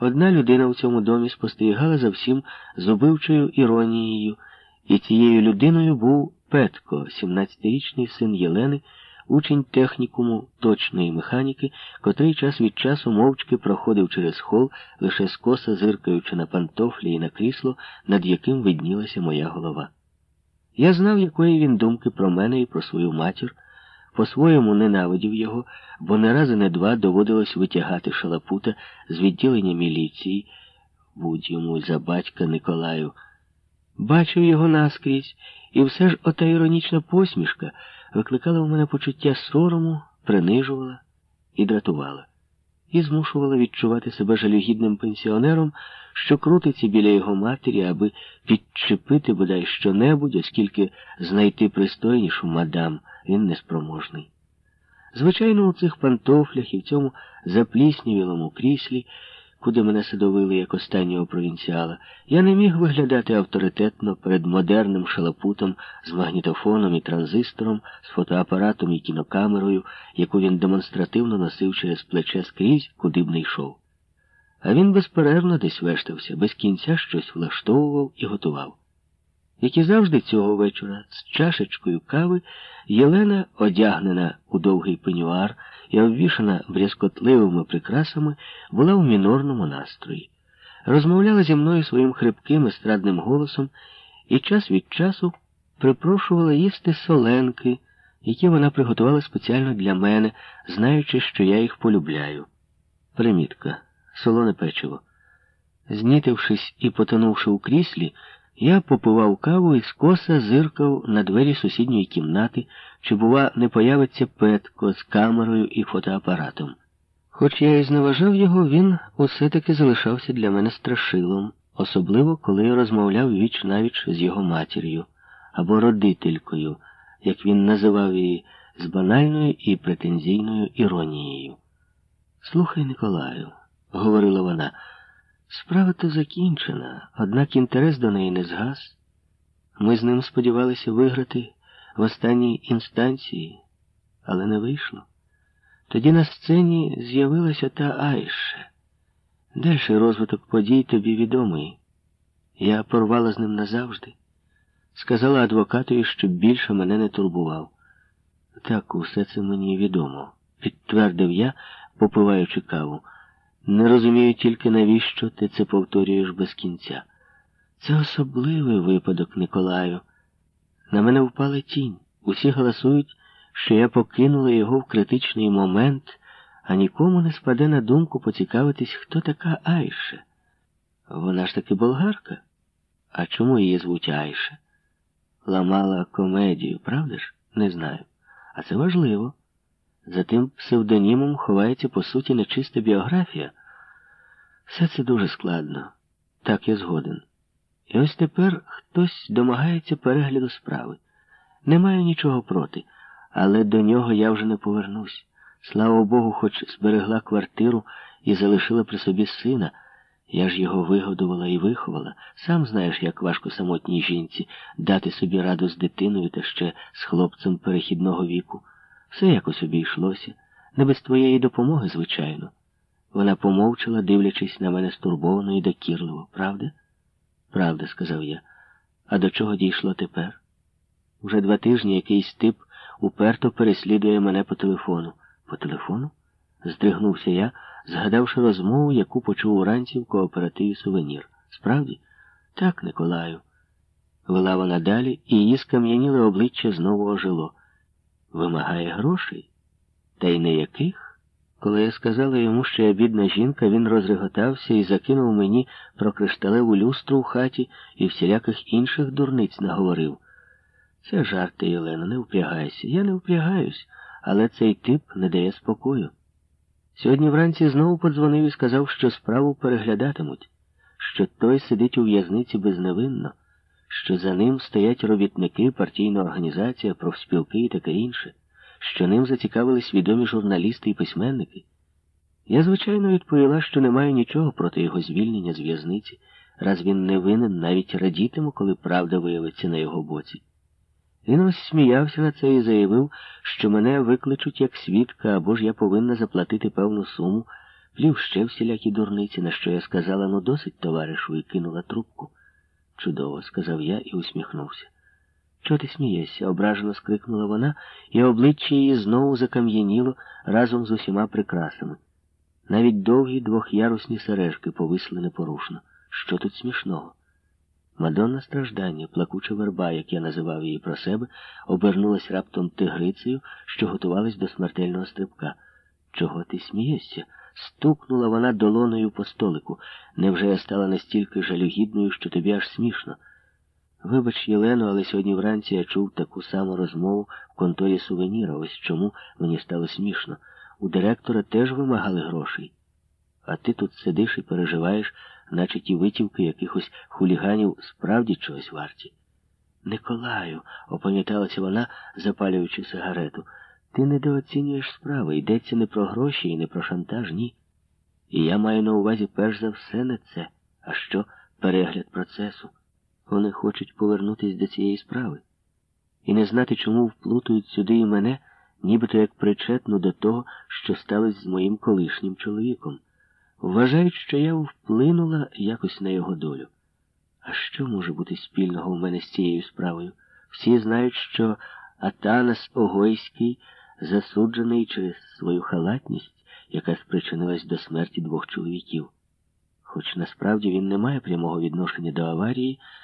Одна людина в цьому домі спостерігала за всім з убивчою іронією, і цією людиною був Петко, 17-річний син Єлени, учень технікуму точної механіки, котрий час від часу мовчки проходив через хол, лише скоса зиркаючи на пантофлі і на крісло, над яким виднілася моя голова. Я знав, якої він думки про мене і про свою матір, по-своєму ненавидів його, бо не раз і не два доводилось витягати шалапута з відділення міліції, будь йому за батька Николаю. Бачив його наскрізь, і все ж ота іронічна посмішка викликала в мене почуття сорому, принижувала і дратувала. І змушувала відчувати себе жалюгідним пенсіонером, що крутиться біля його матері, аби підчепити бодай що-небудь, оскільки знайти пристойнішу мадам він неспроможний. Звичайно, у цих пантофлях і в цьому запліснявілому кріслі, куди мене садовили як останнього провінціала, я не міг виглядати авторитетно перед модерним шалапутом з магнітофоном і транзистором, з фотоапаратом і кінокамерою, яку він демонстративно носив через плече скрізь, куди б не йшов. А він безперервно десь вештався, без кінця щось влаштовував і готував. Як і завжди цього вечора, з чашечкою кави, Єлена, одягнена у довгий пенюар і обвішана брязкотливими прикрасами, була в мінорному настрої. Розмовляла зі мною своїм хрипким естрадним голосом і час від часу припрошувала їсти соленки, які вона приготувала спеціально для мене, знаючи, що я їх полюбляю. Примітка. Солоне печиво. Знітившись і потонувши у кріслі, я попивав каву і скоса зиркав на двері сусідньої кімнати, чи, бува, не появиться Петко з камерою і фотоапаратом. Хоч я і зневажав його, він усе-таки залишався для мене страшилом, особливо, коли я розмовляв віч-навіч з його матір'ю, або родителькою, як він називав її, з банальною і претензійною іронією. «Слухай, Николаю», — говорила вона, — «справа-то закінчена, однак інтерес до неї не згас. Ми з ним сподівалися виграти в останній інстанції, але не вийшло. Тоді на сцені з'явилася та Айше. Дальший розвиток подій тобі відомий. Я порвала з ним назавжди. Сказала адвокатові, щоб більше мене не турбував. Так, усе це мені відомо», — підтвердив я, попиваючи каву. «Не розумію тільки, навіщо ти це повторюєш без кінця. Це особливий випадок, Николаю. На мене впала тінь. Усі галасують, що я покинула його в критичний момент, а нікому не спаде на думку поцікавитись, хто така Айше. Вона ж таки болгарка. А чому її звуть Айше? Ламала комедію, правда ж? Не знаю. А це важливо. За тим псевдонімом ховається, по суті, нечиста біографія. Все це дуже складно. Так, я згоден. І ось тепер хтось домагається перегляду справи. Не маю нічого проти, але до нього я вже не повернусь. Слава Богу, хоч зберегла квартиру і залишила при собі сина. Я ж його вигодувала і виховала. Сам знаєш, як важко самотній жінці дати собі раду з дитиною та ще з хлопцем перехідного віку. Все якось обійшлося. Не без твоєї допомоги, звичайно. Вона помовчала, дивлячись на мене стурбовано і докірливо. Правда? Правда, сказав я. А до чого дійшло тепер? Вже 2 тижні якийсь тип уперто переслідує мене по телефону. По телефону? Здригнувся я, згадавши розмову, яку почув уранці в кооперативі «Сувенір». Справді? Так, Николаю. Вела вона далі, і її скам'яніле обличчя знову ожило. Вимагає грошей? Та й не яких? Коли я сказала йому, що я бідна жінка, він розреготався і закинув мені про кришталеву люстру в хаті і всіляких інших дурниць наговорив. Це жарти, Єлено, не впрягайся. Я не впрягаюсь, але цей тип не дає спокою. Сьогодні вранці знову подзвонив і сказав, що справу переглядатимуть, що той сидить у в'язниці безневинно, що за ним стоять робітники, партійна організація, профспілки і таке інше, що ним зацікавились відомі журналісти і письменники. Я, звичайно, відповіла, що не маю нічого проти його звільнення з в'язниці, раз він не винен, навіть радітиму, коли правда виявиться на його боці. Він розсміявся на це і заявив, що мене викличуть як свідка, або ж я повинна заплатити певну суму, плів ще всілякі дурниці, на що я сказала: ну досить, товаришу, і кинула трубку. Чудово, сказав я і усміхнувся. Чого ти смієшся? Ображено скрикнула вона, і обличчя її знову закам'яніло разом з усіма прикрасами. Навіть довгі двохярусні сережки повисли непорушно. Що тут смішного? Мадонна страждання, плакуча верба, як я називав її про себе, обернулась раптом тигрицею, що готувалась до смертельного стрибка. Чого ти смієшся? Стукнула вона долоною по столику. Невже я стала настільки жалюгідною, що тобі аж смішно? Вибач, Єлено, але сьогодні вранці я чув таку саму розмову в конторі сувеніра. Ось чому мені стало смішно. У директора теж вимагали грошей. А ти тут сидиш і переживаєш, наче ті витівки якихось хуліганів справді чогось варті. Николаю, опам'яталася вона, запалюючи сигарету, ти недооцінюєш справи. Йдеться не про гроші і не про шантаж, ні. І я маю на увазі перш за все не це, а що перегляд процесу. Вони хочуть повернутися до цієї справи. І не знати, чому вплутують сюди і мене, нібито як причетну до того, що сталося з моїм колишнім чоловіком. Вважають, що я вплинула якось на його долю. А що може бути спільного в мене з цією справою? Всі знають, що Атанас Огойський засуджений через свою халатність, яка спричинилась до смерті двох чоловіків. Хоч насправді він не має прямого відношення до аварії,